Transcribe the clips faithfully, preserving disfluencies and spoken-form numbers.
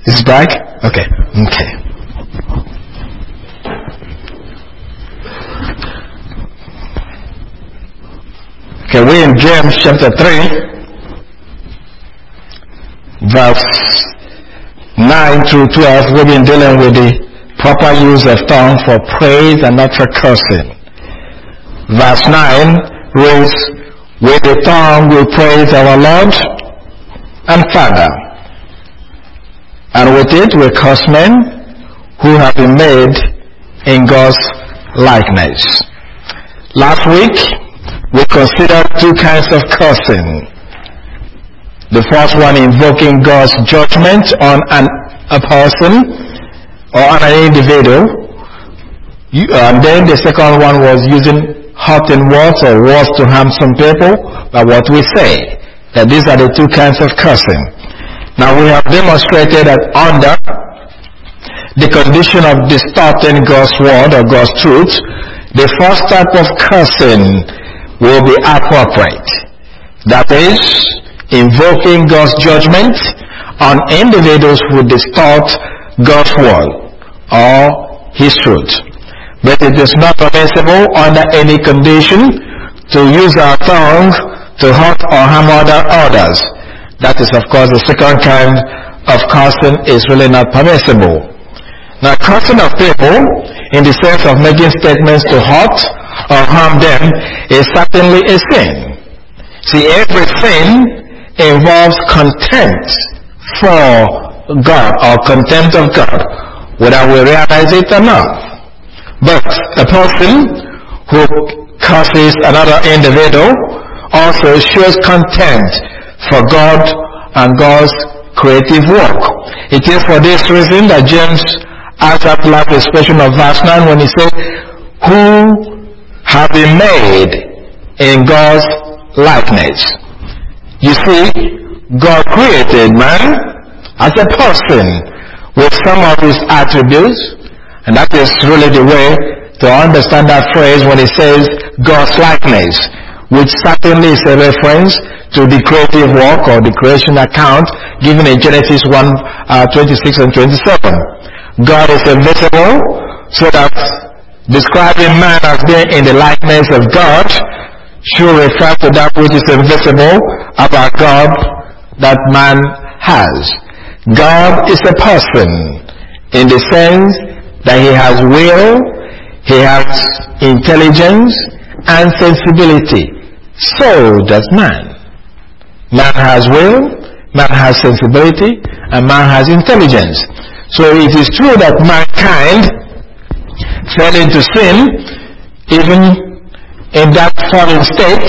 It's back? Okay. Okay. Okay, we're in James chapter three, verse nine through twelve. We've been dealing with the proper use of tongue for praise and not for cursing. Verse nine reads, with the tongue we praise our Lord and Father, and with it we curse men who have been made in God's likeness. Last week we considered two kinds of cursing. The first one invoking God's judgment on an, a person or on an individual, you, and then the second one was using hurting words or words to harm some people by what we say. That these are the two kinds of cursing. Now we have demonstrated that under the condition of distorting God's word or God's truth, the first type of cursing will be appropriate. That is, invoking God's judgment on individuals who distort God's word or His truth. But it is not permissible under any condition to use our tongue to hurt or harm other others. That is, of course, the second kind of cursing is really not permissible. Now, cursing of people in the sense of making statements to hurt or harm them is certainly a sin. See, every sin involves contempt for God or contempt of God, whether we realize it or not. But a person who curses another individual also shows contempt for God and God's creative work. It is for this reason that James adds that last expression of verse nine when he says, who have been made in God's likeness. You see, God created man as a person with some of his attributes, and that is really the way to understand that phrase when it says God's likeness, which certainly is a reference to the creative work or the creation account given in Genesis one, uh, twenty-six and twenty-seven. God is invisible, so that describing man as being in the likeness of God should refer to that which is invisible about God that man has. God is a person in the sense that he has will, he has intelligence and sensibility. So does man. Man has will, man has sensibility, and man has intelligence. So it is true that mankind fell into sin. Even in that fallen state,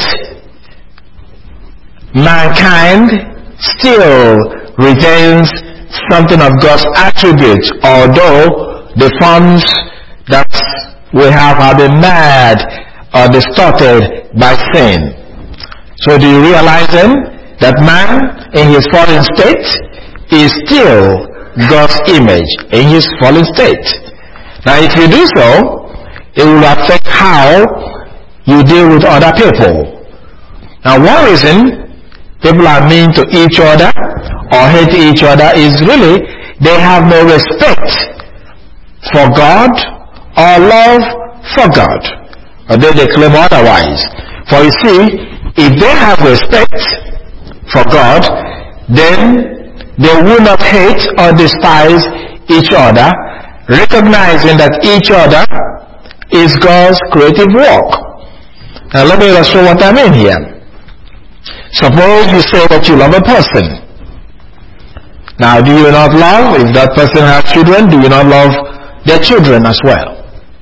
mankind still retains something of God's attributes, although the forms that we have have been mad or distorted by sin. So do you realize then that man in his fallen state is still God's image in his fallen state? Now if you do so, it will affect how you deal with other people. Now one reason people are mean to each other or hate each other is really they have no respect for God or love for God, although they claim otherwise. For you see, if they have respect for God, then they will not hate or despise each other, recognizing that each other is God's creative work. Now let me illustrate what I mean here. Suppose you say that you love a person. Now do you not love, if that person has children, do you not love their children as well?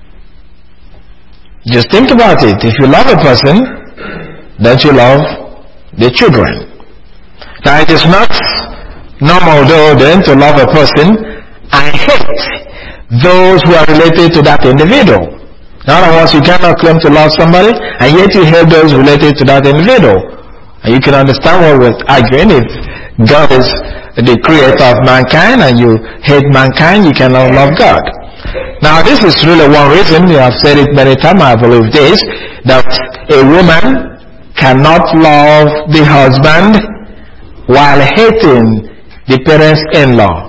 Just think about it. If you love a person, don't you love their children? Now it is not normal though then to love a person and hate those who are related to that individual. In other words, you cannot claim to love somebody and yet you hate those related to that individual. And you can understand what we're arguing. If God is the creator of mankind and you hate mankind, you cannot love God. Now this is really one reason, you have said it many times, I believe this, that a woman cannot love the husband while hating the parents-in-law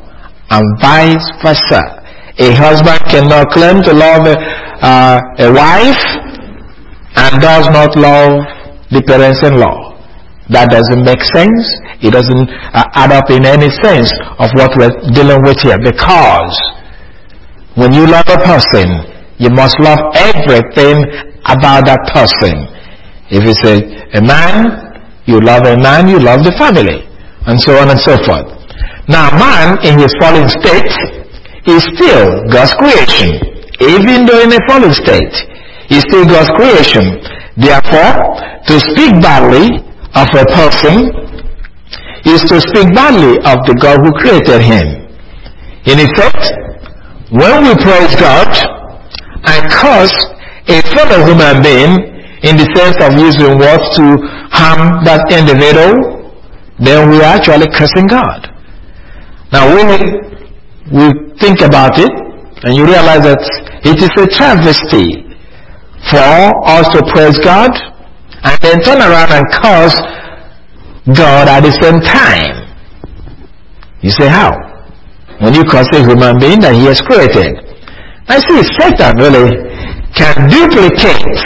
and vice versa. A husband cannot claim to love a, uh, a wife and does not love the parents-in-law. That doesn't make sense. It doesn't uh, add up in any sense of what we're dealing with here. Because when you love a person, you must love everything about that person. If it's a, a man, you love a man, you love the family, and so on and so forth. Now, man in his fallen state is still God's creation. Even though in a fallen state, he's still God's creation. Therefore, to speak badly of a person is to speak badly of the God who created him. In effect, when we praise God and curse a fellow human being in the sense of using words to harm that individual, then we are actually cursing God. Now when we think about it, and you realize that it is a travesty for us to praise God and then turn around and curse God at the same time. You say, how? When you curse a human being that he has created. I see Satan really can duplicate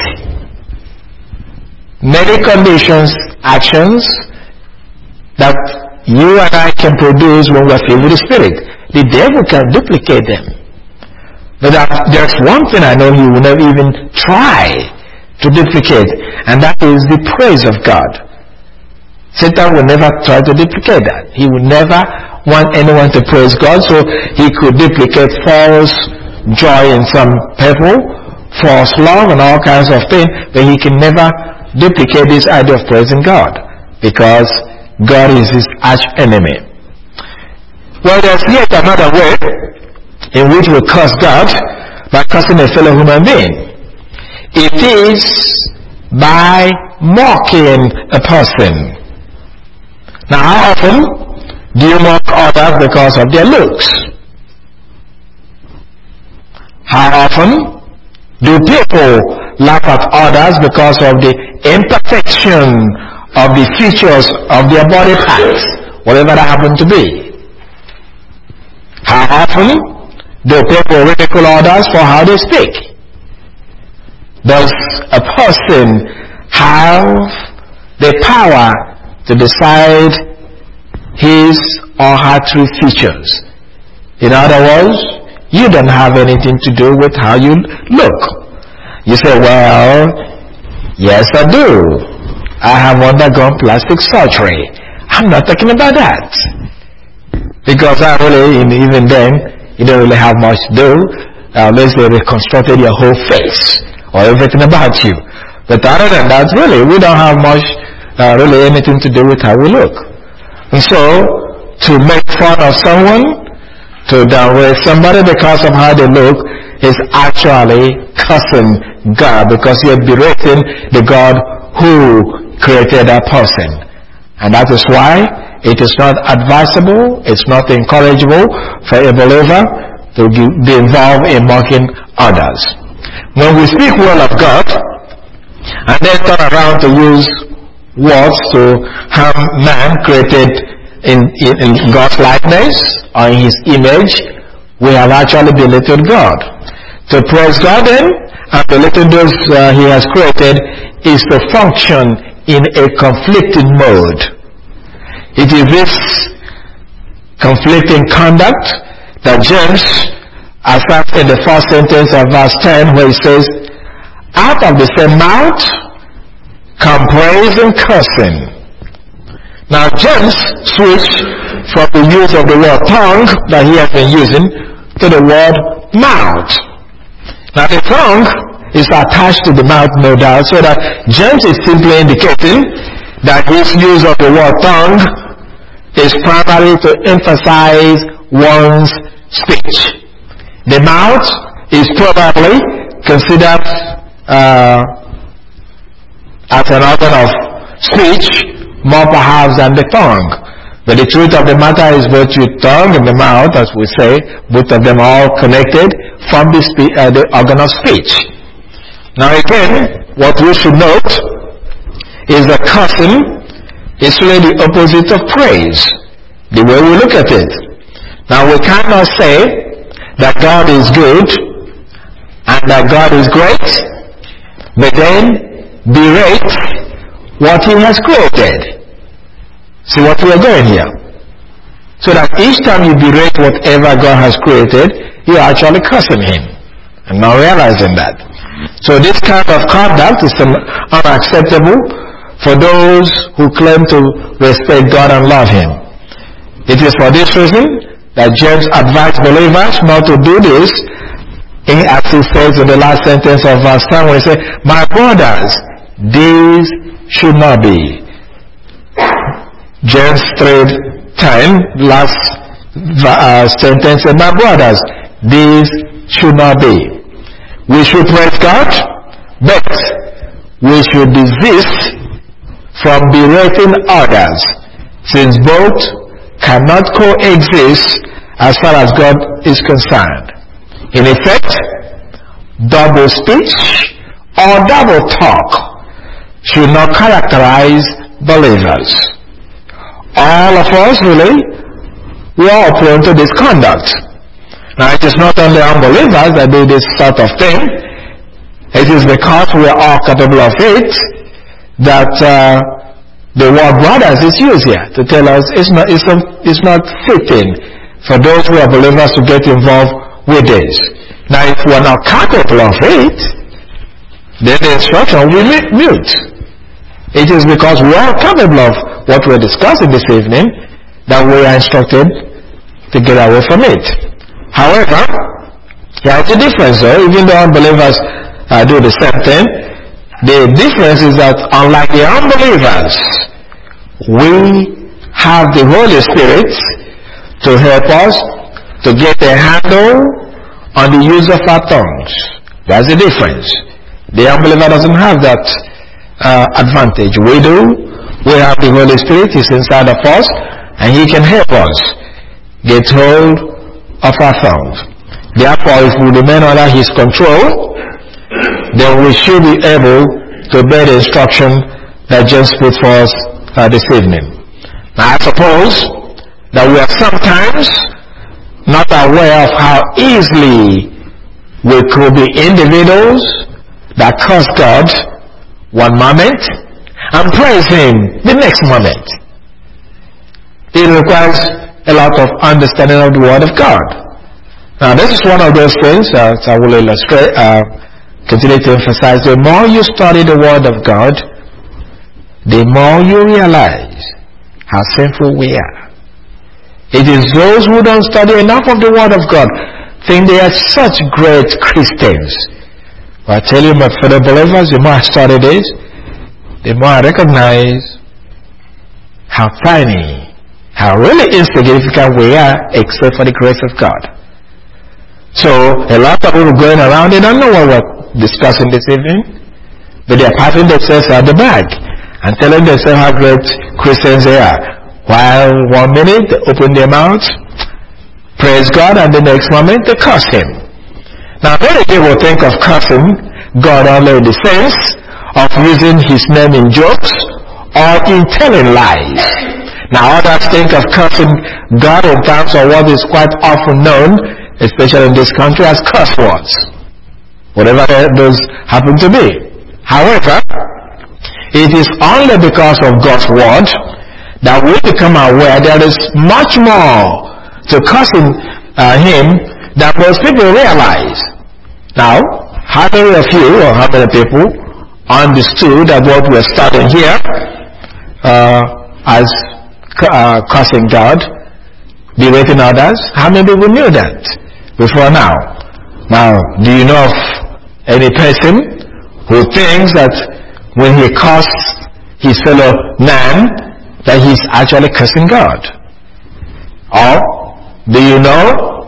many conditions, actions that you and I can produce when we're filled with the Spirit. The devil can duplicate them. But there's one thing I know he will never even try to duplicate, and that is the praise of God. Satan will never try to duplicate that. He will never want anyone to praise God, so he could duplicate false joy in some people, false love and all kinds of things, but he can never duplicate this idea of praising God, because God is his arch enemy. Well, there's yet another way in which we curse God by cursing a fellow human being. It is by mocking a person. Now, how often do you mock others because of their looks? How often do people laugh at others because of the imperfection of the features of their body parts, whatever that happen to be? How often do people ridicule others for how they speak? Does a person have the power to decide his or her true features? In other words, you don't have anything to do with how you look. You say, well, yes I do. I have undergone plastic surgery. I'm not talking about that. Because I really, even then, you don't really have much to do uh, unless they reconstructed your whole face or everything about you. But other than that, really, we don't have much, uh, really anything to do with how we look. And so, to make fun of someone, to downgrade somebody because of how they look, is actually cursing God, because you're berating the God who created that person. And that is why it is not advisable, it's not encourageable for a believer to be involved in mocking others. When we speak well of God, and then turn around to use words to harm man created in, in, in God's likeness or in his image, we have actually belittled God. To praise God then, and belittle those uh, he has created, is to function in a conflicting mode. It is this conflicting conduct that James asserts in the first sentence of verse ten, where he says, out of the same mouth come praise and cursing. Now James switched from the use of the word tongue that he has been using to the word mouth. Now the tongue is attached to the mouth, no doubt, so that James is simply indicating that his use of the word tongue is primarily to emphasize one's speech. The mouth is probably considered uh, as an organ of speech more perhaps than the tongue. But the truth of the matter is both your tongue and the mouth, as we say, both of them are connected from the, spe- uh, the organ of speech. Now again, what we should note is that cursing is really the opposite of praise, the way we look at it. Now we cannot say that God is good and that God is great, but then berate what he has created. See what we are going here? So that each time you berate whatever God has created, you are actually cursing him and not realizing that. So this kind of conduct is unacceptable for those who claim to respect God and love him. It is for this reason that James advised believers not to do this, as he says in the last sentence of verse ten, when he says, my brothers, this should not be. James three ten, last uh, sentence, my brothers, this should not be. We should praise God, but we should desist from berating others, since both cannot coexist as far as God is concerned. In effect, double speech or double talk should not characterize believers. All of us, really, we are prone to this conduct. Now, it is not only unbelievers that do this sort of thing. It is because we are all capable of it that uh, the word brothers is used here to tell us it's not, it's not, it's not fitting for those who are believers to get involved with this. Now, if we are not capable of it, then the instruction will be mute. It is because we are capable of what we are discussing this evening that we are instructed to get away from it. However, there is a difference though, even though unbelievers uh, do the same thing. The difference is that unlike the unbelievers, we have the Holy Spirit to help us to get a handle on the use of our tongues. That's the difference. The unbeliever doesn't have that uh, advantage. We do. We have the Holy Spirit. He's inside of us, and he can help us get hold of our tongues. Therefore, if we remain under his control, then we should be able to bear the instruction that James put for us uh, this evening. Now, I suppose that we are sometimes not aware of how easily we could be individuals that curse God one moment and praise him the next moment. It requires a lot of understanding of the Word of God. Now, this is one of those things uh, that I will illustrate, uh, continue to emphasize. The more you study the Word of God, the more you realize how sinful we are. It is those who don't study enough of the Word of God think they are such great Christians. But I tell you, my fellow believers, the more I study this, the more I recognize how tiny, how really insignificant we are except for the grace of God. So, a lot of people going around, they don't know what we're discussing this evening, but they're patting themselves on the back and telling themselves how great Christians they are. While one minute they open their mouths, praise God, and the next moment they curse him. Now, many people think of cursing God only in the sense of using his name in jokes or in telling lies. Now, others think of cursing God in terms of what is quite often known, especially in this country, as curse words, whatever those happen to be. However, it is only because of God's word that we become aware there is much more to cursing uh, him than most people realize. Now, how many of you or how many people understood that what we're studying here uh, as uh, cursing God, berating others? How many people knew that before now? Now, do you know of any person who thinks that when he curses his fellow man, that he's actually cursing God? Or do you know,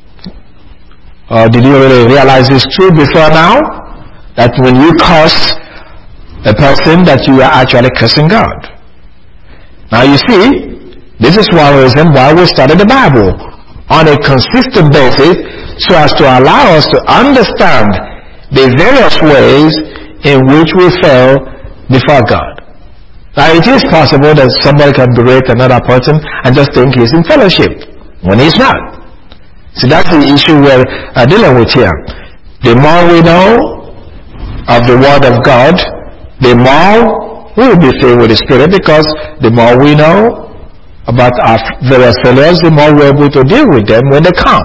or did you really realize this too before now, that when you curse a person, that you are actually cursing God? Now you see, this is one reason why we study the Bible on a consistent basis, so as to allow us to understand the various ways in which we fail before God. Now, it is possible that somebody can berate another person and just think he's in fellowship. when he's not. So that's the issue we're uh, dealing with here. The more we know of the Word of God, the more we will be filled with the Spirit, because the more we know about our various failures, the more we're able to deal with them when they come.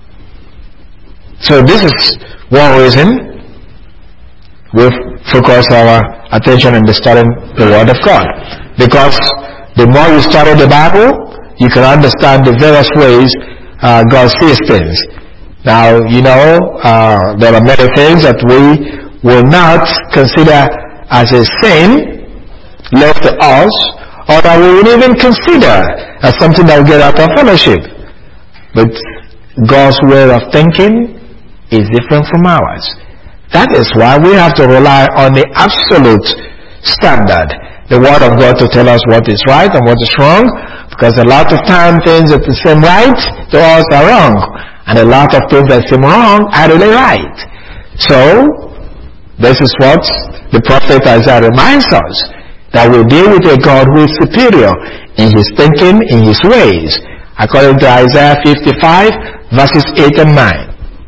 So this is one reason we focus our attention in studying the Word of God. Because the more you study the Bible, you can understand the various ways uh, God sees things. Now, you know, uh, there are many things that we will not consider as a sin left to us, or that we would even consider as something that will get out of fellowship. But God's way of thinking is different from ours. That is why we have to rely on the absolute standard, the Word of God, to tell us what is right and what is wrong, because a lot of times things that seem right to us are wrong, and a lot of things that seem wrong are really right. So, this is what the prophet Isaiah reminds us, that we deal with a God who is superior in his thinking, in his ways, according to Isaiah fifty-five, verses eight and nine.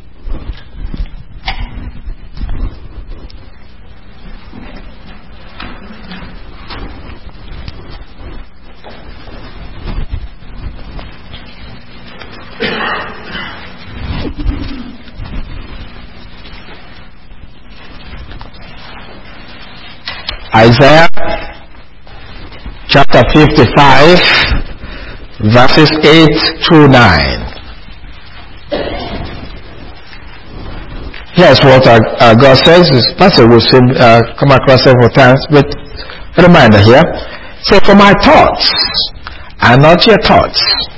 Isaiah chapter fifty-five, verses eight through nine. Here's what our, our God says. This passage will seem, uh, come across several times, but a reminder here. So, for my thoughts are not your thoughts,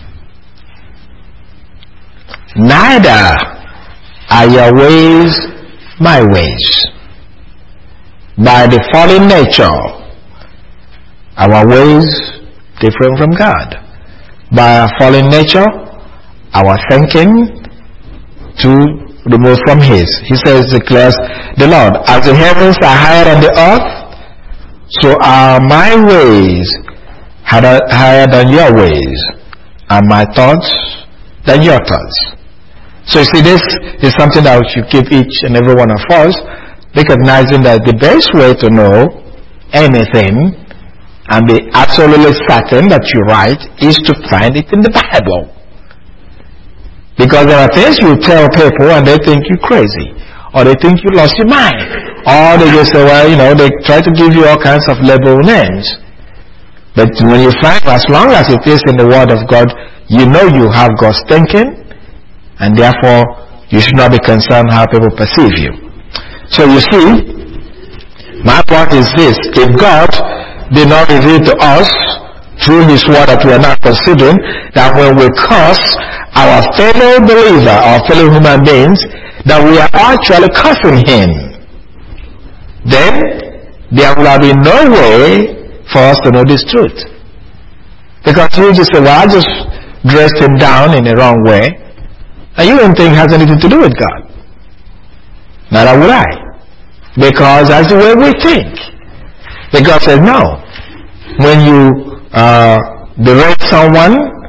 neither are your ways my ways. By the fallen nature, our ways different from God. By our fallen nature, our thinking to remove from His. He says, declares the Lord, as the heavens are higher than the earth, so are my ways higher than your ways, and my thoughts than your thoughts. So you see, this is something that we should keep each and every one of us, recognizing that the best way to know anything and be absolutely certain that you're right is to find it in the Bible. Because there are things you tell people and they think you're crazy, or they think you lost your mind, or they just say, well, you know, they try to give you all kinds of label names. But when you find, as long as it is in the Word of God, you know you have God's thinking, and therefore you should not be concerned how people perceive you. So you see, my point is this: if God did not reveal to us through His Word that we are not considering, that when we curse our fellow believer, our fellow human beings, that we are actually cursing Him, then there will be no way for us to know this truth. Because you just say, well, I just dressed him down in the wrong way, and you don't think it has anything to do with God. Neither would I. Because that's the way we think. But God said no. When you uh, berate someone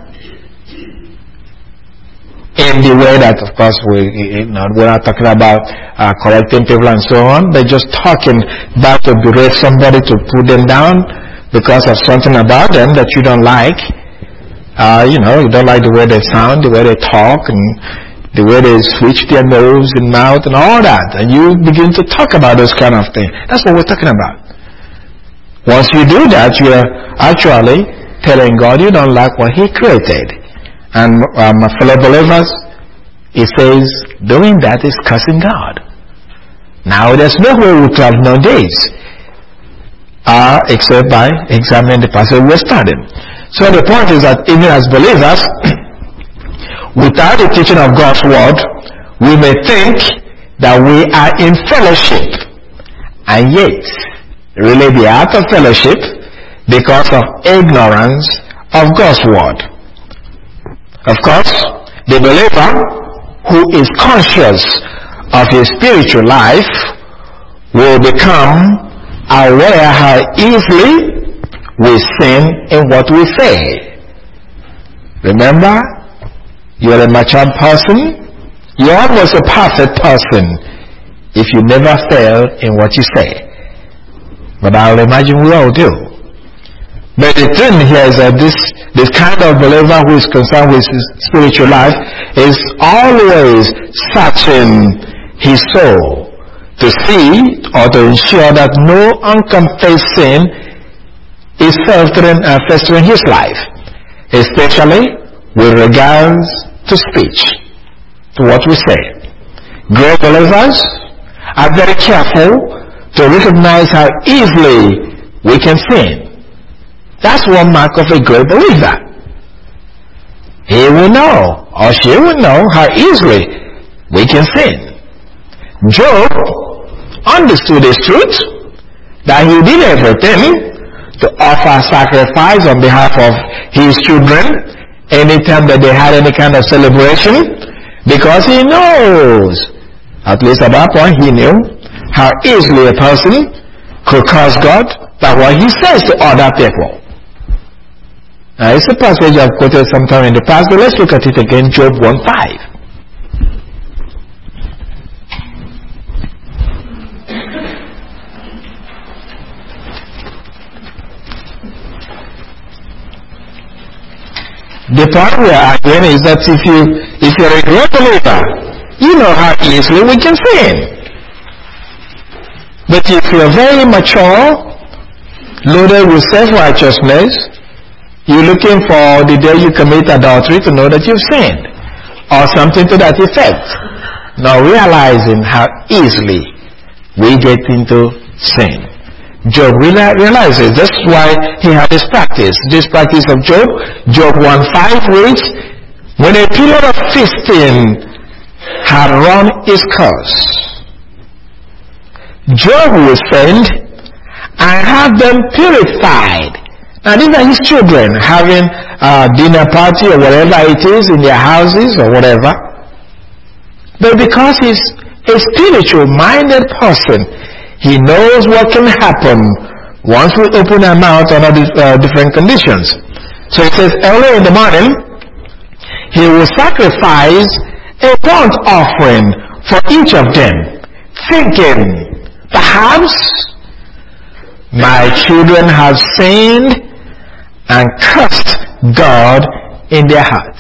in the way that, of course, we, you know, we're not talking about uh, correcting people and so on, but just talking about to berate somebody, to put them down because of something about them that you don't like. Uh, you know, you don't like the way they sound, the way they talk, and the way they switch their nose and mouth and all that. And you begin to talk about those kind of things. That's what we're talking about. Once you do that, you are actually telling God you don't like what He created. And uh, my fellow believers, it says doing that is cursing God. Now, there's no way we could have known this, uh, except by examining the passage we're studying. So the point is that even as believers, without the teaching of God's Word, we may think that we are in fellowship, and yet really be out of fellowship because of ignorance of God's Word. Of course, the believer who is conscious of his spiritual life will become aware how easily we sin in what we say. Remember, You're a mature person. You're almost a perfect person if you never fail in what you say. But I'll imagine we all do. But the thing here is that this, this kind of believer who is concerned with his spiritual life is always searching his soul to see or to ensure that no unconfessed sin is festering, uh, festering his life, especially with regards to speech, to what we say. Great believers are very careful to recognize how easily we can sin. That's one mark of a great believer. He will know, or she will know, how easily we can sin. Job understood this truth, that he did everything to offer sacrifice on behalf of his children anytime that they had any kind of celebration, because he knows, at least at that point he knew, how easily a person could curse God by what he says to other people. Now, it's a passage I've quoted sometime in the past, but let's look at it again, Job one five. The point we are arguing is that if you if you're a great believer, you know how easily we can sin. But if you're very mature, loaded with self-righteousness, you're looking for the day you commit adultery to know that you've sinned, or something to that effect. Now realizing how easily we get into sin. Job realizes that's why he had this practice. This practice of Job, Job one five reads, when a period of feasting had run its course, Job will send and have them purified. Now these are his children having a dinner party or whatever it is in their houses or whatever. But because he's a spiritual minded person, he knows what can happen once we open our mouth under uh, different conditions. So it says, early in the morning, he will sacrifice a burnt offering for each of them, thinking, perhaps my children have sinned and cursed God in their hearts.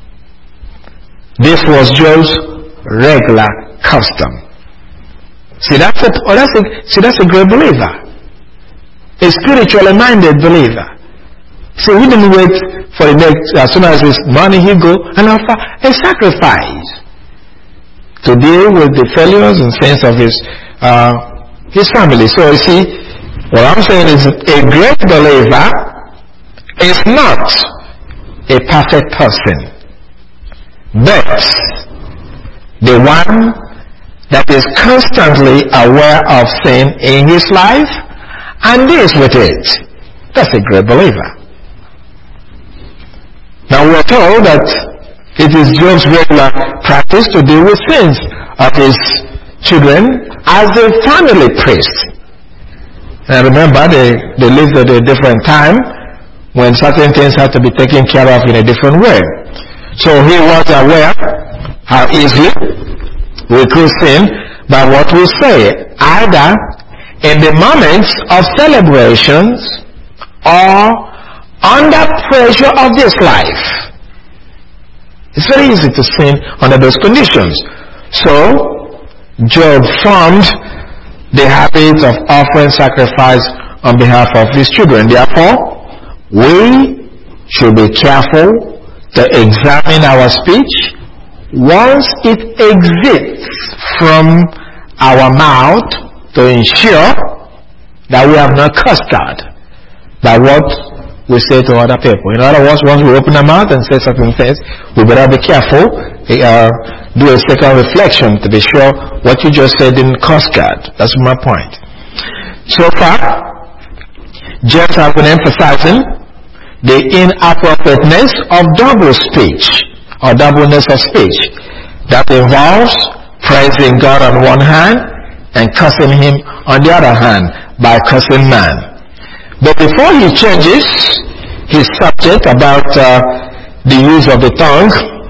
This was Job's regular custom. See, that's a, oh, that's a, see, that's a great believer. A spiritually minded believer. See, he didn't wait for the next, as soon as his money he go and offer a sacrifice to deal with the failures and sins of his, uh, his family. So you see, what I'm saying is a great believer is not a perfect person, but the one that is constantly aware of sin in his life and deals with it. That's a great believer. Now we are told that it is Job's regular practice to deal with sins of his children as a family priest. And remember, they, they lived at a different time when certain things had to be taken care of in a different way. So he was aware how easily we could sin by what we say, either in the moments of celebrations or under pressure of this life. It's very easy to sin under those conditions. So, Job formed the habit of offering sacrifice on behalf of his children. Therefore, we should be careful to examine our speech once it exits from our mouth to ensure that we have not cursed God by what we say to other people. In other words, once we open our mouth and say certain things, we better be careful, uh, do a second reflection to be sure what you just said didn't curse God. That's my point. So far, James has been emphasizing the inappropriateness of double speech, or doubleness of speech, that involves praising God on one hand and cursing him on the other hand by cursing man. But before he changes his subject about uh, the use of the tongue,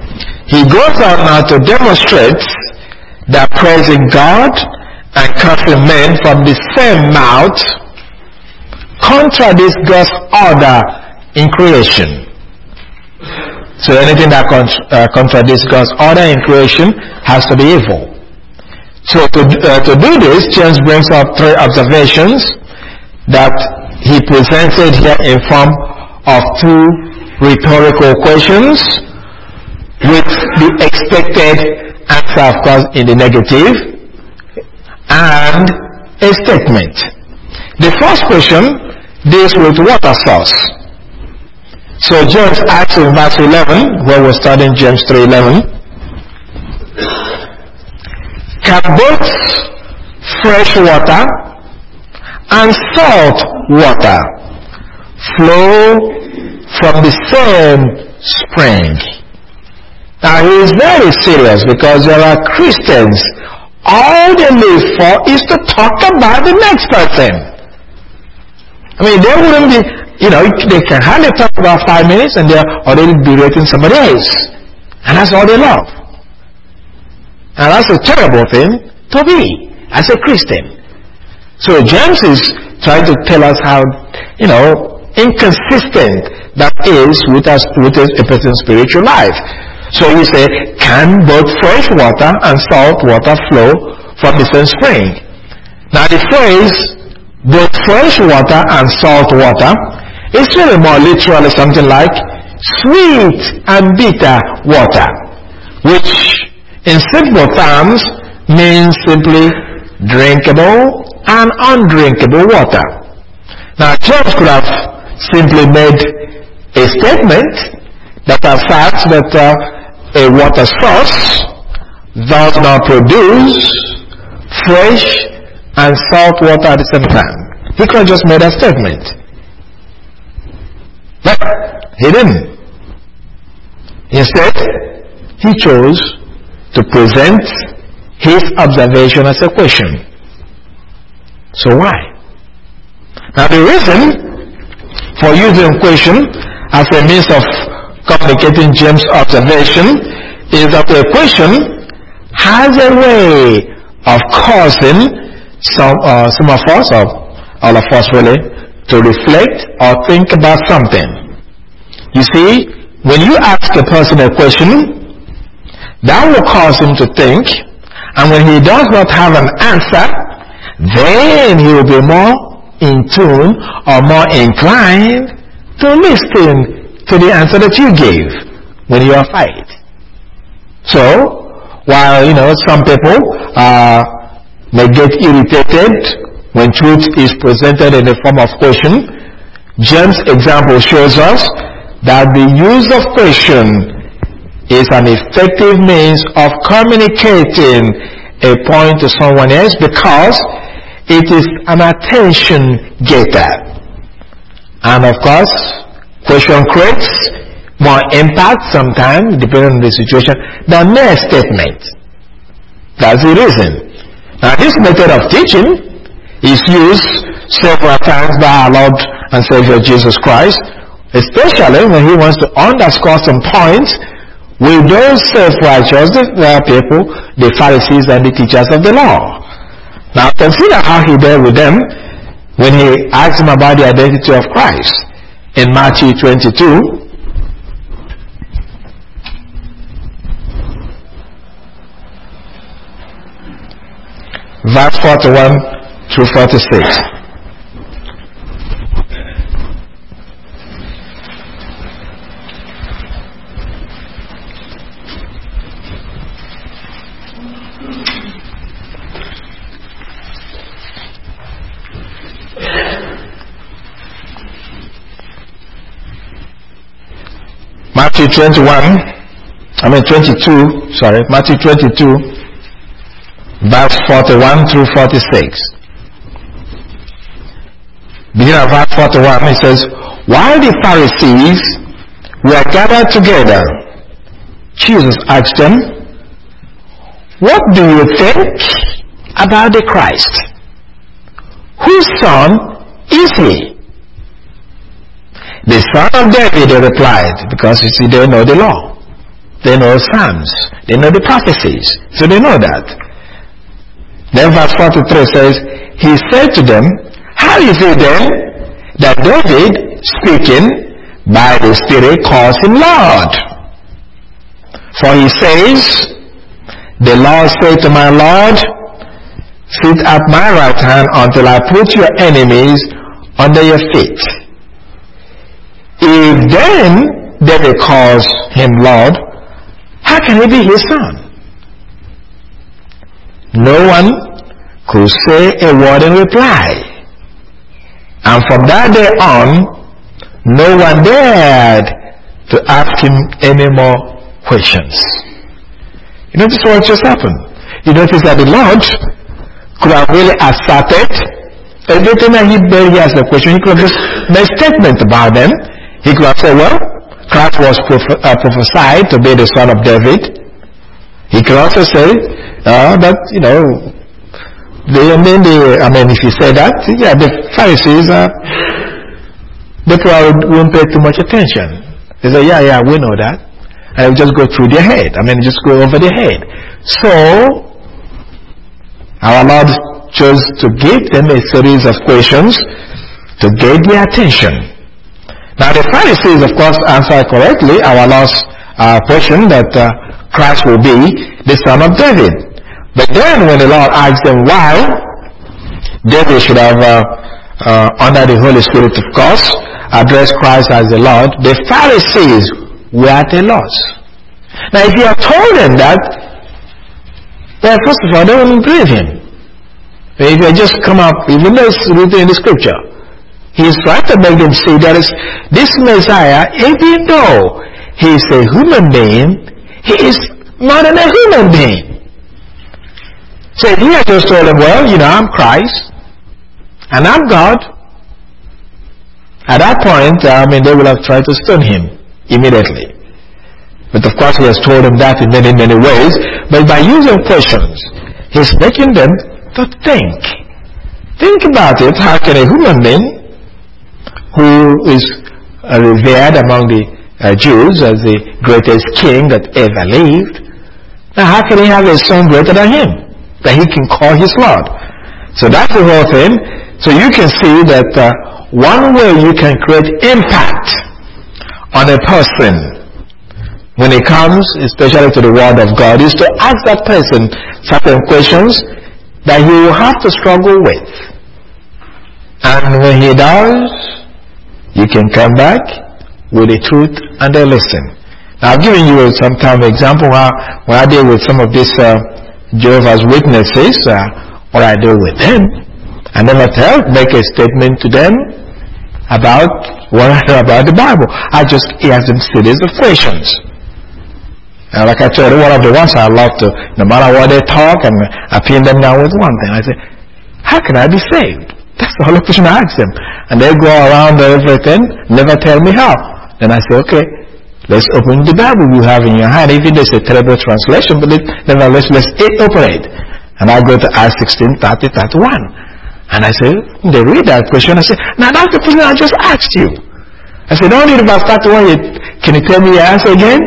he goes on now to demonstrate that praising God and cursing men from the same mouth contradicts God's order in creation. So anything that contra- uh, contradicts God's order in creation has to be evil. So to, uh, to do this, James brings up three observations that he presented here in form of two rhetorical questions with the expected answer, of course, in the negative, and a statement. The first question deals with water source. So James asks in verse eleven, where we're studying James three eleven, can both fresh water and salt water flow from the same spring? Now he is very serious, because there are Christians, all they live for is to talk about the next person. I mean, they wouldn't be, you know, they can hardly talk about five minutes and they're already berating somebody else. And that's all they love. And that's a terrible thing to be as a Christian. So James is trying to tell us how, you know, inconsistent that is with us, with a person's spiritual life. So he said, can both fresh water and salt water flow from the same spring? Now the phrase, both fresh water and salt water, is really more literally something like sweet and bitter water, which in simple terms means simply drinkable and undrinkable water. Now James could have simply made a statement that asserts that uh, a water source does not produce fresh and salt water at the same time. He could have just made a statement. But he didn't. Instead, he chose to present his observation as a question. So why? Now the reason for using question as a means of communicating James' observation is that a question has a way of causing some, uh, some of us, or all of us really, to reflect or think about something. You see, when you ask a person a question, that will cause him to think, and when he does not have an answer, then he will be more in tune or more inclined to listen to the answer that you gave when you are fighting. So, while, you know, some people uh, may get irritated when truth is presented in the form of question, James' example shows us that the use of question is an effective means of communicating a point to someone else, because it is an attention getter. And of course, question creates more impact sometimes, depending on the situation, than mere statement. That's the reason. Now this method of teaching is used several times by our Lord and Savior Jesus Christ, especially when he wants to underscore some points with those self-righteous uh, people, the Pharisees and the teachers of the law. Now consider how he dealt with them when he asked them about the identity of Christ. In Matthew twenty-two, verse forty-one through forty-six. Matthew twenty-one, I mean twenty-two, sorry, Matthew twenty-two, verse forty-one through forty-six. Beginning of verse forty-one, it says, while the Pharisees were gathered together, Jesus asked them, what do you think about the Christ? Whose son is he? The son of David, they replied, because you see, they know the law. They know Psalms. They know the prophecies. So they know that. Then verse forty-three says, he said to them, how is it then that David, speaking by the Spirit, calls him Lord? For he says, the Lord said to my Lord, sit at my right hand until I put your enemies under your feet. If then David calls him Lord, how can he be his son? No one could say a word in reply. And from that day on, no one dared to ask him any more questions. You notice what just happened? You notice that the Lord could have really asserted everything that he barely asked the question. He could have just made a statement about them. He could have said, well, Christ was proph- uh, prophesied to be the son of David. He could also say uh, that, you know, They, I mean, the, I mean, if you say that, yeah, the Pharisees, uh, they probably won't pay too much attention. They say, yeah, yeah, we know that. And it will just go through their head. I mean, just go over their head. So, our Lord chose to give them a series of questions to get their attention. Now, the Pharisees, of course, answered correctly our Lord's uh, question that uh, Christ will be the son of David. But then when the Lord asked them why David should have, uh, uh, under the Holy Spirit of course, addressed Christ as the Lord, the Pharisees were at a loss. Now if you have told them that, well, first of all, they wouldn't believe him. If you just come up, even though it's written in the scripture, he is trying to make them see that is, this Messiah, even though he is a human being, he is not a human being. So if he had just told them, well, you know, I'm Christ, and I'm God, at that point, I mean, they would have tried to stone him immediately. But of course, he has told them that in many, many ways. But by using questions, he's making them to think. Think about it. How can a human being who is uh, revered among the uh, Jews as the greatest king that ever lived, now how can he have a son greater than him, that he can call his Lord? So that's the whole thing. So you can see that uh, one way you can create impact on a person when it comes, especially to the Word of God, is to ask that person certain questions that he will have to struggle with. And when he does, you can come back with the truth and they listen. Now I've given you some kind of example how when I deal with some of these uh, Jehovah's Witnesses, uh, what I do with them. I never tell, make a statement to them about what I know about the Bible. I just ask them series of questions. And like I told you, one of the ones I love to, no matter what they talk, and I pin them down with one thing. I say, how can I be saved? That's the only question I ask them. And they go around everything, never tell me how. Then I say, okay, let's open the Bible you have in your hand. Even though it's a terrible translation, but it, nevertheless, let's open it. And I go to Acts sixteen, thirty, thirty-one. And I say, they read that question. I say, now that's the question I just asked you. I said, don't read about thirty-one yet. Can you tell me your answer again?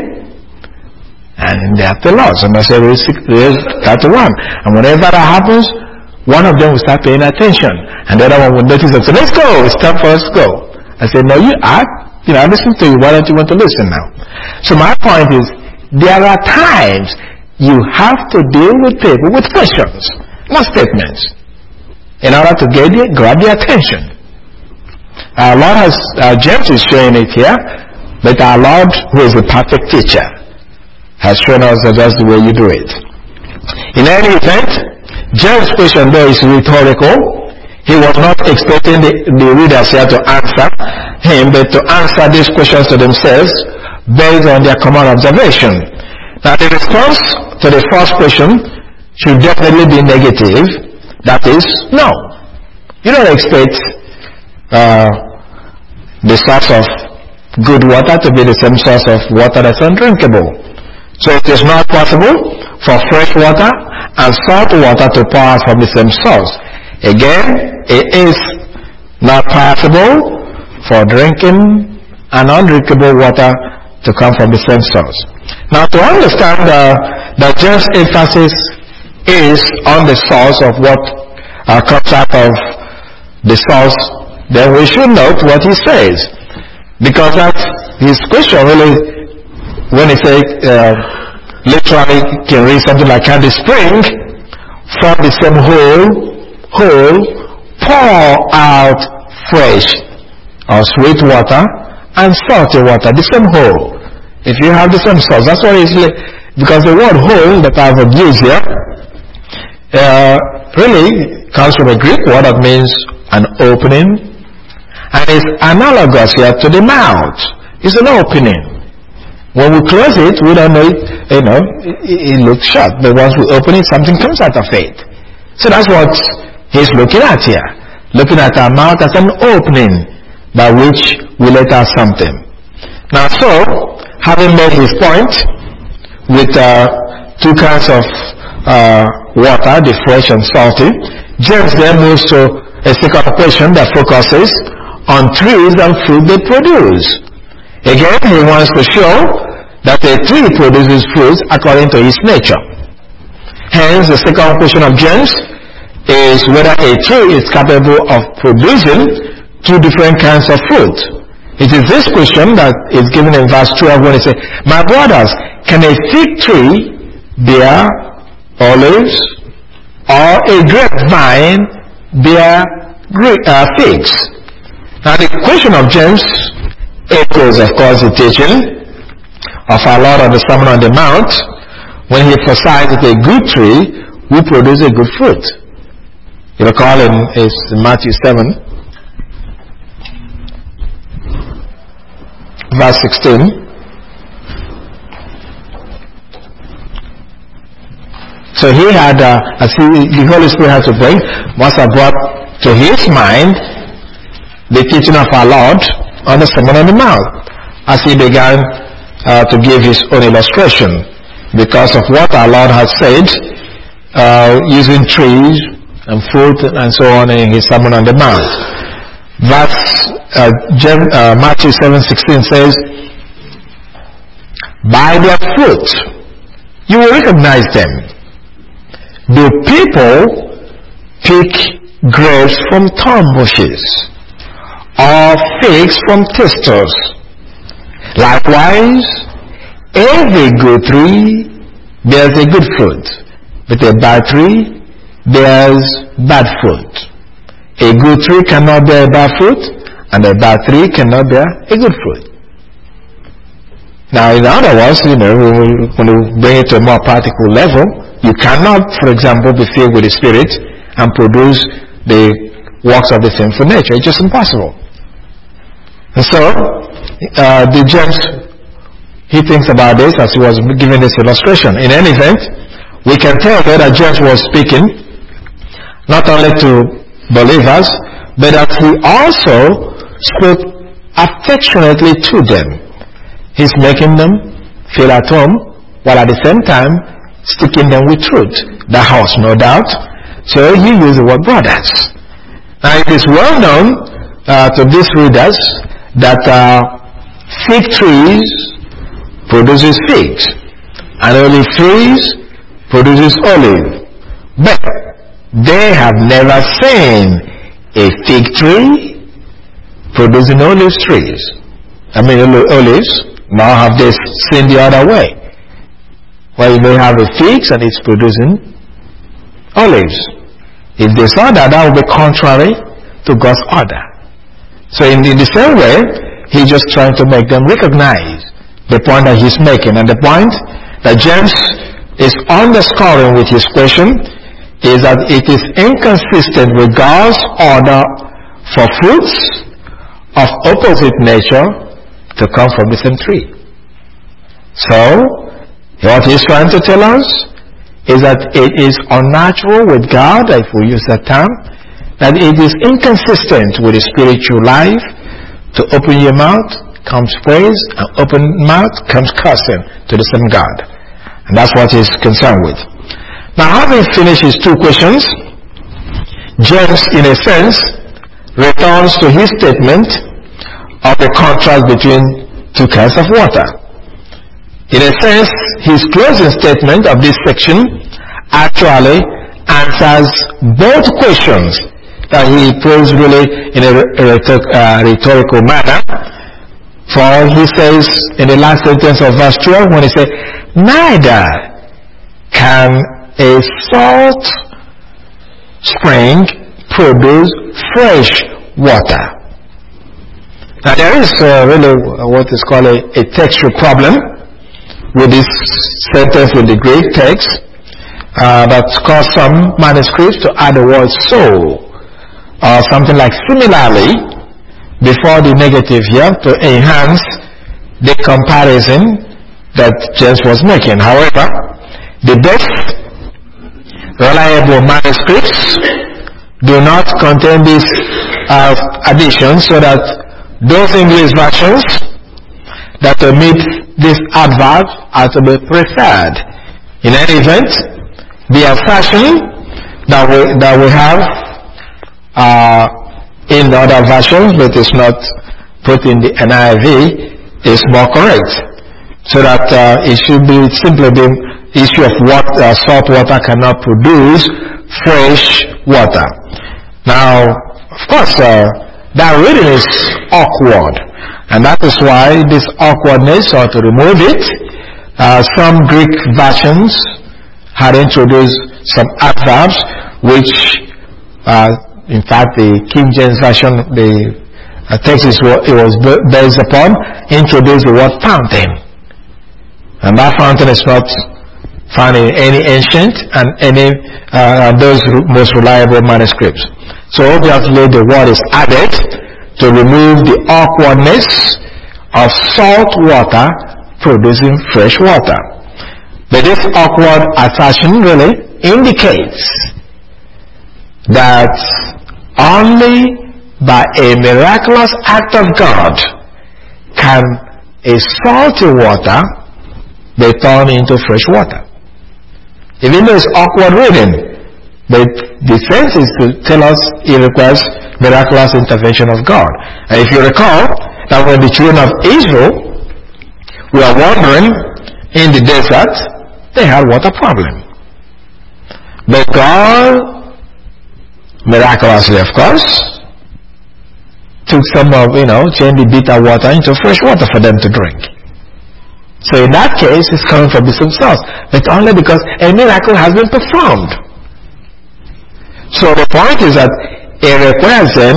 And they have the loss. And I say, read thirty-one. And whenever that happens, one of them will start paying attention. And the other one will notice and say, let's go. It's time for us to go. I said, no, you act. You know, I listen to you. Why don't you want to listen now? So my point is, there are times you have to deal with people with questions, not statements, in order to get it, grab their attention. Our Lord has, uh, James is showing it here, but our Lord, who is the perfect teacher, has shown us that that's the way you do it. In any event, James' question there is rhetorical. He was not expecting the, the readers here to answer him, but to answer these questions to themselves based on their common observation. Now the response to the first question should definitely be negative. That is, no. You don't expect uh, the source of good water to be the same source of water that's undrinkable. So it is not possible for fresh water and salt water to pour out from the same source. Again, it is not possible for drinking and undrinkable water to come from the same source. Now, to understand uh, that James' emphasis is on the source of what uh, comes out of the source, then we should note what he says. Because that's his question really, when he says, uh, literally can read something like, can the spring from the same hole, hole pour out fresh or sweet water and salty water, the same hole? If you have the same source, that's what it's like. Because the word hole that I've used here uh, really comes from a Greek word that means an opening, and is analogous here to the mouth. It's an opening. When we close it, we don't know it, you know, it, it looks shut. But once we open it, something comes out of it. So that's what he's looking at here. Looking at our mouth as an opening by which we let out something. Now, so, having made his point with uh, two kinds of uh, water, the fresh and salty, James then moves to a second question that focuses on trees and fruit they produce. Again, he wants to show that a tree produces fruits according to its nature. Hence, the second question of James is whether a tree is capable of producing two different kinds of fruit. It is this question that is given in verse twelve when it says, my brothers, can a fig tree bear olives, or a grapevine bear uh, figs? Now the question of James echoes, of course, the teaching of our Lord on the Sermon on the Mount, when he emphasized that a good tree will produce a good fruit. You recall in, in Matthew seven, verse sixteen. So he had, uh, as he, the Holy Spirit had to bring, must have brought to his mind the teaching of our Lord on the Sermon on the Mount, as he began uh, to give his own illustration because of what our Lord had said, uh, using trees and fruit and so on in his Sermon on the Mount. Verse uh, Jen, uh, Matthew seven sixteen says, by their fruit you will recognize them. Do people pick grapes from thorn bushes, or figs from thistles? Likewise, every good tree bears a good fruit, but a bad tree bears bad fruit. A good tree cannot bear a bad fruit, and a bad tree cannot bear a good fruit. Now, in other words, you know, when we bring it to a more practical level, you cannot, for example, be filled with the Spirit and produce the works of the sinful nature. It's just impossible. And so, uh, the James, he thinks about this as he was giving this illustration. In any event, we can tell that James was speaking not only to believers, but that he also spoke affectionately to them. He's making them feel at home, while at the same time sticking them with truth. That has no doubt. So he used the word brothers. Now it is well known uh, to these readers that uh, fig trees produces figs, and olive trees produces olive. But they have never seen a fig tree producing olive trees. I mean olives. Now have they seen the other way, where you may have a figs and it's producing olives. If they saw that, that would be contrary to God's order. So in, in the same way, he's just trying to make them recognize the point that he's making. And the point that James is underscoring with his question is that it is inconsistent with God's order for fruits of opposite nature to come from the same tree. So, what he's trying to tell us is that it is unnatural with God, if we use that term, that it is inconsistent with the spiritual life to open your mouth comes praise, and open mouth comes cursing to the same God. And that's what he's concerned with. Now, having finished his two questions, James, in a sense, returns to his statement of the contrast between two kinds of water. In a sense, his closing statement of this section actually answers both questions that he posed really in a rhetorical manner. For he says in the last sentence of verse twelve, when he said, neither can a salt spring produce fresh water. Now there is uh, really what is called a, a textual problem with this sentence in the Greek text uh, that caused some manuscripts to add the word so, or something like similarly before the negative here to enhance the comparison that James was making. However, the best reliable manuscripts do not contain these uh, additions, so that those English versions that omit this adverb are to be preferred. In any event, the assertion that we that we have uh, in the other versions, but it's not put in the N I V, is more correct. So that uh, it should be simply the issue of what uh, salt water cannot produce fresh water. Now, of course, uh, that reading is awkward, and that is why this awkwardness, or to remove it, uh, some Greek versions had introduced some adverbs, which, uh, in fact, the King James version, the uh, text is what it was based upon, introduced the word fountain, and that fountain is not found in any ancient and any uh, those most reliable manuscripts. So obviously the word is added to remove the awkwardness of salt water producing fresh water. But this awkward assertion really indicates that only by a miraculous act of God can a salty water be turned into fresh water. Even though it's awkward reading, but the sense is to tell us it requires miraculous intervention of God. And if you recall, that when the children of Israel were wandering in the desert, they had water problem. But God, miraculously of course, took some of, you know, changed the bitter water into fresh water for them to drink. So in that case, it's coming from the same source, but only because a miracle has been performed. So the point is that it requires then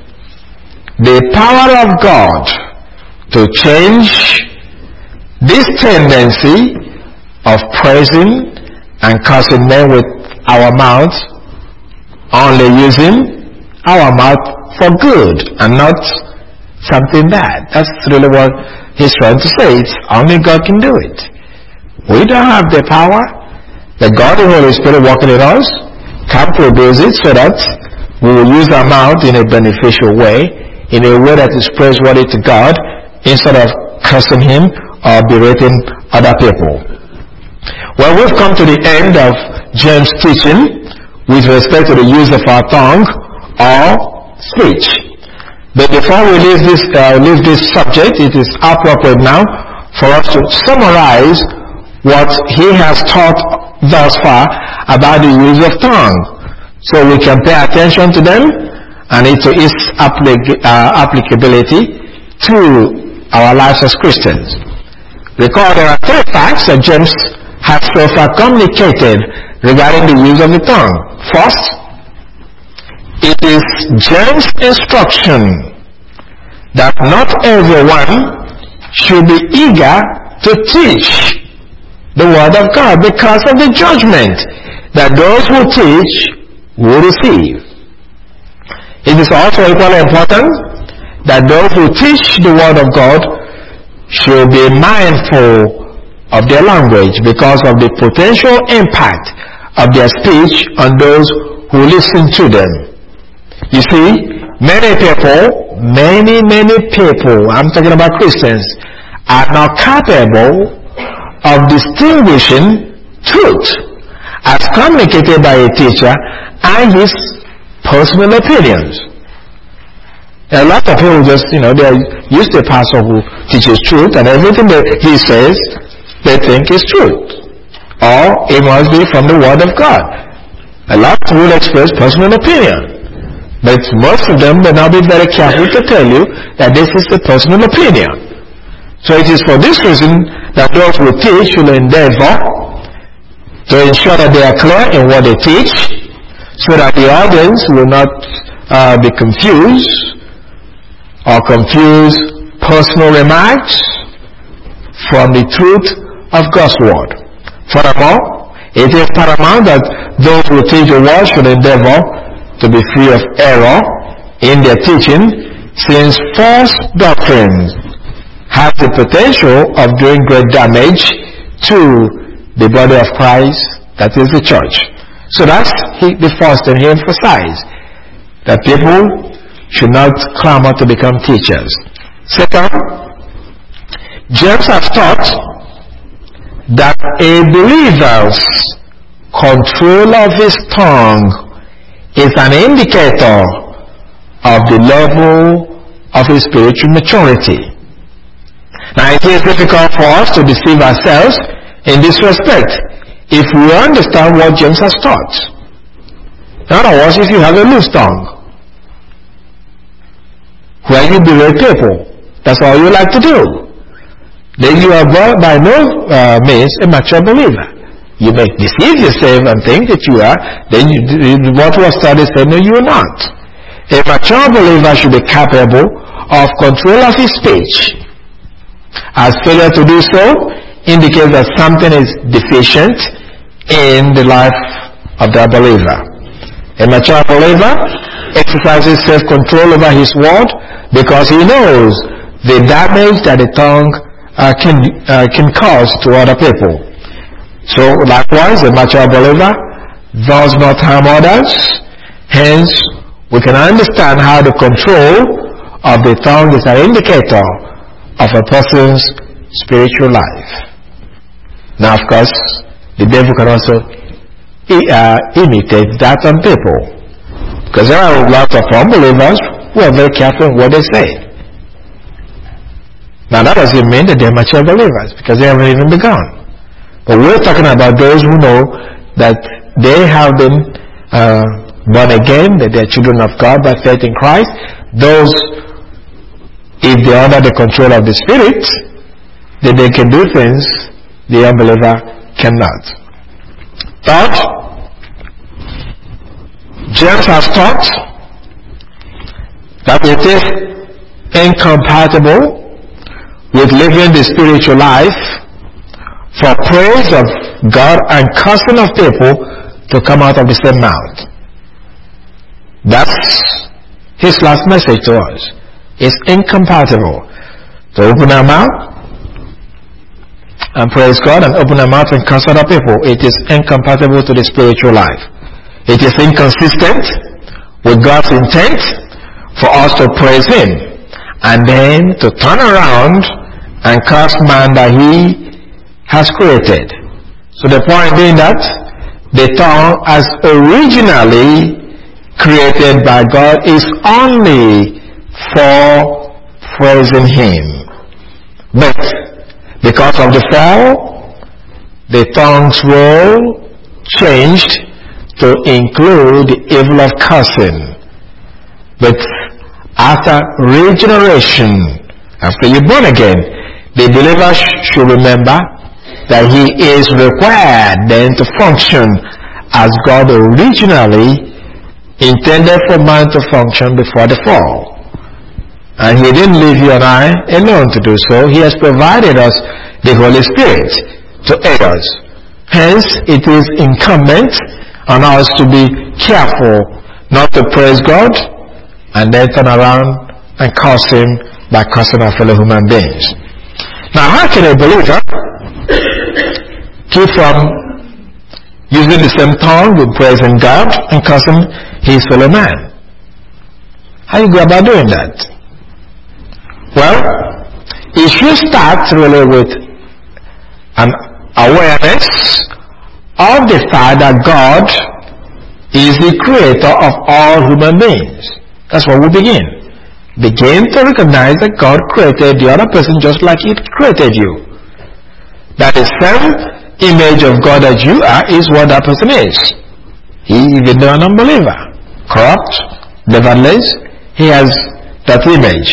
the power of God to change this tendency of praising and cursing men with our mouth, only using our mouth for good and not something bad. That's really what he's trying to say. It's only God can do it. We don't have the power. The God and Holy Spirit working in us can produce it, so that we will use our mouth in a beneficial way, in a way that is praiseworthy to God, instead of cursing Him or berating other people. Well, we've come to the end of James' teaching with respect to the use of our tongue or speech. But before we leave this, uh, leave this subject, it is appropriate now for us to summarize what he has taught thus far about the use of tongue, so we can pay attention to them and into its applic- uh, applicability to our lives as Christians. Recall, there are three facts that James has so far communicated regarding the use of the tongue. First, it is James' instruction that not everyone should be eager to teach the Word of God, because of the judgment that those who teach will receive. It is also equally important that those who teach the Word of God should be mindful of their language, because of the potential impact of their speech on those who listen to them. You see, many people, many, many people, I'm talking about Christians, are not capable of distinguishing truth as communicated by a teacher and his personal opinions. A lot of people just, you know, they are used to a pastor who teaches truth, and everything that he says they think is truth, or it must be from the Word of God. A lot will express personal opinion, but most of them may not be very careful to tell you that this is a personal opinion. So it is for this reason that those who teach will endeavor to ensure that they are clear in what they teach, so that the audience will not uh, be confused or confuse personal remarks from the truth of God's Word. Furthermore, it is paramount that those who teach the Word should endeavor to be free of error in their teaching, since false doctrine has the potential of doing great damage to the body of Christ, that is the church. So that's the first thing he emphasized, that people should not clamor to become teachers. Second, James has taught that a believer's control of his tongue is an indicator of the level of his spiritual maturity. Now, it is difficult for us to deceive ourselves in this respect if we understand what James has taught. In other words, if you have a loose tongue, where you berate people, that's all you like to do, then you are by no uh, means a mature believer. You may deceive yourself and think that you are, then you, what was studied said, no, you are not. A mature believer should be capable of control of his speech, as failure to do so indicates that something is deficient in the life of the believer. A mature believer exercises self-control over his word because he knows the damage that the tongue uh, can, uh, can cause to other people. So likewise, a mature believer does not harm others. Hence, we can understand how the control of the tongue is an indicator of a person's spiritual life. Now, of course, the devil can also uh, imitate that on people, because there are lots of unbelievers who are very careful in what they say. Now, that doesn't mean that they're mature believers, because they haven't even begun. But we're talking about those who know that they have been uh, born again, that they're children of God by faith in Christ. Those, if they are under the control of the Spirit, then they can do things the unbeliever cannot. Third, James has taught that it is incompatible with living the spiritual life for praise of God and cursing of people to come out of the same mouth. That's his last message to us. It's incompatible to open our mouth and praise God and open our mouth and curse other people. It is incompatible to the spiritual life. It is inconsistent with God's intent for us to praise Him and then to turn around and curse man that He has created. So the point being that the tongue as originally created by God is only for praising Him. But because of the fall, the tongue's role changed to include the evil of cursing. But after regeneration, after you're born again, the believer should remember that he is required then to function as God originally intended for man to function before the fall. And He didn't leave you and I alone to do so. He has provided us the Holy Spirit to aid us. Hence, it is incumbent on us to be careful not to praise God and then turn around and curse Him by cursing our fellow human beings. Now, how can a believer keep from using the same tongue with praising God and cursing his fellow man? How do you go about doing that? Well, it should start really with an awareness of the fact that God is the creator of all human beings. That's where we begin. Begin to recognize that God created the other person just like He created you. that the same image of God that you are is what that person is. He, even though an unbeliever, corrupt, nevertheless, he has that image.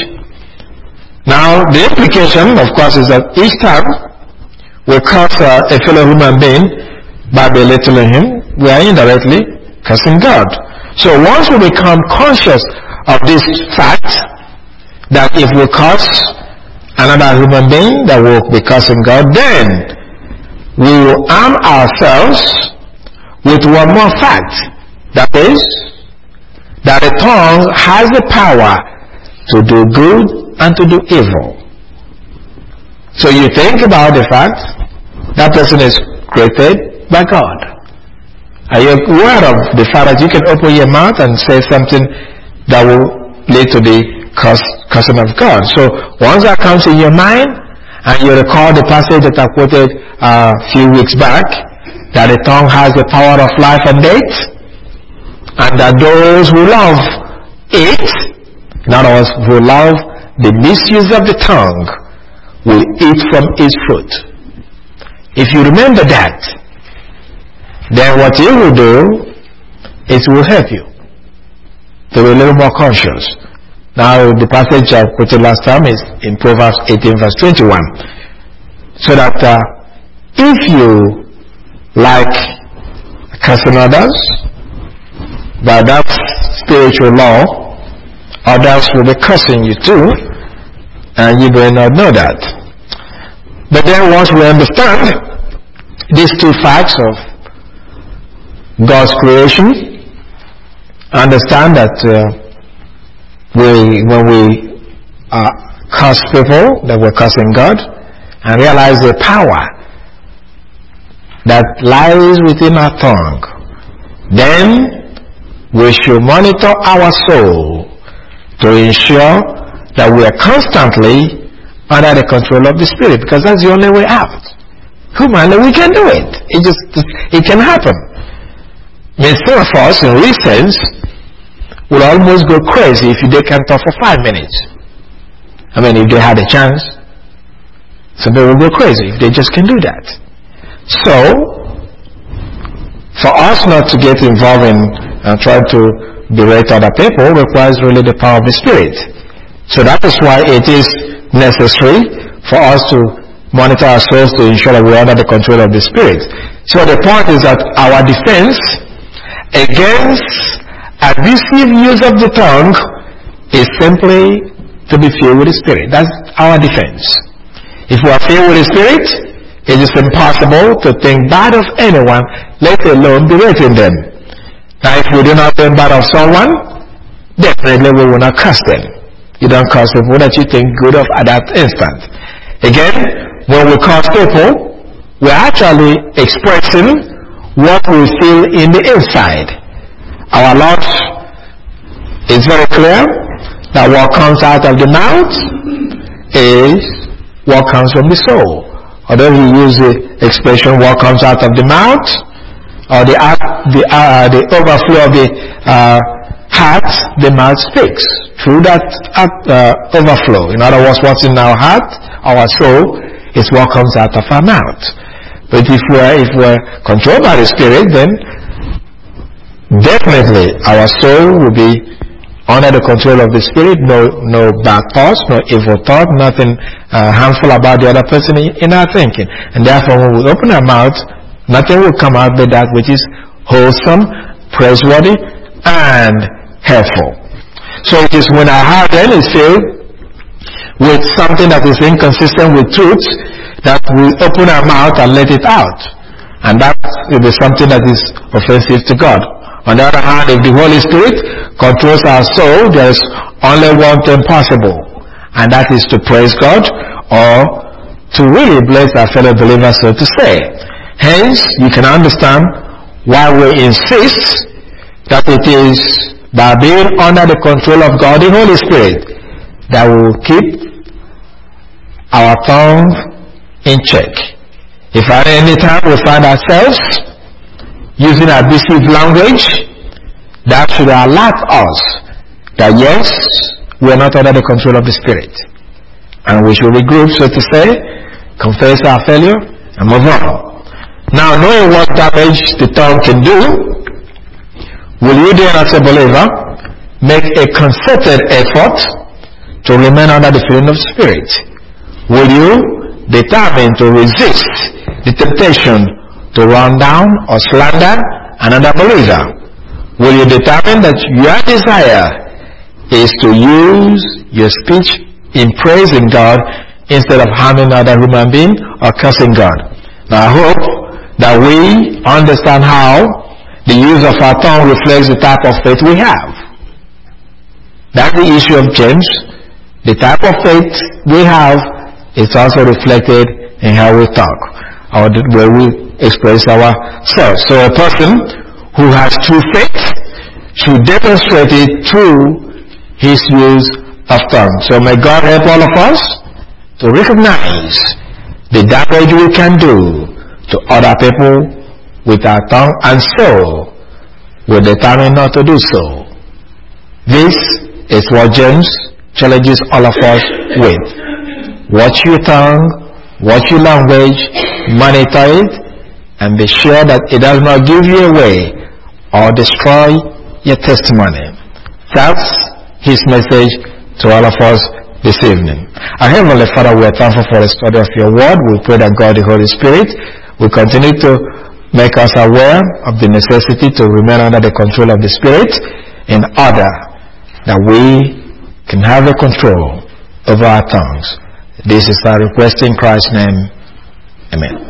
Now, the implication, of course, is that each time we curse uh, a fellow human being by belittling him, we are indirectly cursing God. So once we become conscious of this fact, that if we curse another human being, that will be cursing God, then we will arm ourselves with one more fact. That is, that the tongue has the power to do good and to do evil. So you think about the fact that person is created by God. Are you aware of the fact that you can open your mouth and say something that will lead to the curse, cursing of God? So once that comes in your mind, and you recall the passage that I quoted uh, a few weeks back, that the tongue has the power of life and death, and that those who love it, in other words, who love the misuse of the tongue, will eat from its fruit. If you remember that, then what you will do is it will help you to be a little more conscious. Now, the passage I quoted last time is in Proverbs eighteen verse twenty-one. So that uh, if you like cursing others, by that spiritual law, others will be cursing you too, and you may not know that. But then once we understand these two facts of God's creation, understand that uh, we, when we uh, curse people, that we're cursing God, and realize the power that lies within our tongue, then we should monitor our soul to ensure that we are constantly under the control of the Spirit, because that's the only way out. Humanly, we can do it. It just, it can happen. I mean, some of us, in real sense, will almost go crazy if they can talk for five minutes. I mean, if they had a chance, some people will go crazy if they just can do that. So, for us not to get involved in and try to berate other people requires really the power of the Spirit. So that is why it is necessary for us to monitor our souls to ensure that we are under the control of the Spirit. So the point is that our defense against abusive use of the tongue is simply to be filled with the Spirit. That's our defense. If we are filled with the Spirit, it is impossible to think bad of anyone, let alone berating them. Now, if we do not think bad of someone, definitely we will not curse them. You don't curse people that you think good of at that instant. Again, when we curse people, we're actually expressing what we feel in the inside. Our Lord is very clear that what comes out of the mouth is what comes from the soul. Although he used the expression what comes out of the mouth, or the the, uh, the overflow of the uh, heart, the mouth speaks. Through that uh, overflow, in other words, what's in our heart, our soul, is what comes out of our mouth. But if we're, if we're controlled by the Spirit, then definitely our soul will be under the control of the Spirit. No, no bad thoughts, no evil thought, nothing uh, harmful about the other person in, in our thinking. And therefore, when we open our mouth, nothing will come out but that which is wholesome, praiseworthy, and helpful. So it is when our heart then is filled with something that is inconsistent with truth, that we open our mouth and let it out. And that will be something that is offensive to God. On the other hand, if the Holy Spirit controls our soul, there is only one thing possible, and that is to praise God, or to really bless our fellow believers, so to say. Hence, you can understand why we insist that it is by being under the control of God, the Holy Spirit, that we will keep our tongue in check. If at any time we find ourselves using abusive language, that should alert us that yes, we are not under the control of the Spirit, and we should regroup, so to say, confess our failure, and move on. Now, knowing what damage the tongue can do, will you then, as a believer, make a concerted effort to remain under the filling of Spirit? Will you determine to resist the temptation to run down or slander another believer? Will you determine that your desire is to use your speech in praising God instead of harming another human being or cursing God? Now, I hope that we understand how the use of our tongue reflects the type of faith we have. That's the issue of James. The type of faith we have is also reflected in how we talk, or the way we express ourselves. So a person who has true faith should demonstrate it through his use of tongue. So may God help all of us to recognize the damage we can do to other people with our tongue, and so we determine not to do so. This is what James challenges all of us with. Watch your tongue, watch your language, monitor it, and be sure that it does not give you away or destroy your testimony. That's his message to all of us this evening. Our Heavenly Father, we are thankful for the study of your word. We pray that God, the Holy Spirit, will continue to make us aware of the necessity to remain under the control of the Spirit in order that we can have a control over our tongues. This is our request in Christ's name. Amen.